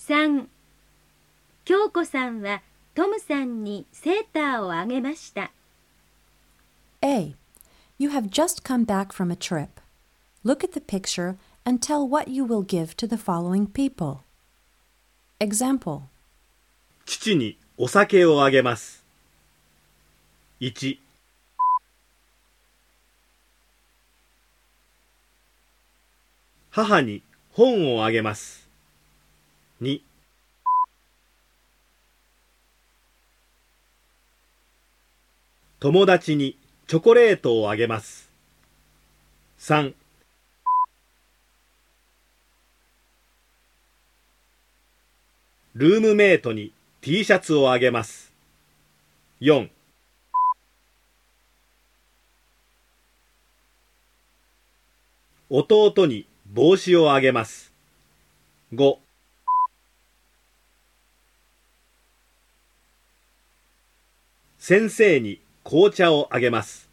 3、京子さんはトムさんにセーターをあげました。 A. You have just come back from a trip. Look at the picture and tell what you will give to the following people. Example. 父にお酒をあげます。1、母に本をあげます。2、友達にチョコレートをあげます。3、ルームメイトに T シャツをあげます。4、弟に帽子をあげます。5、先生に紅茶をあげます。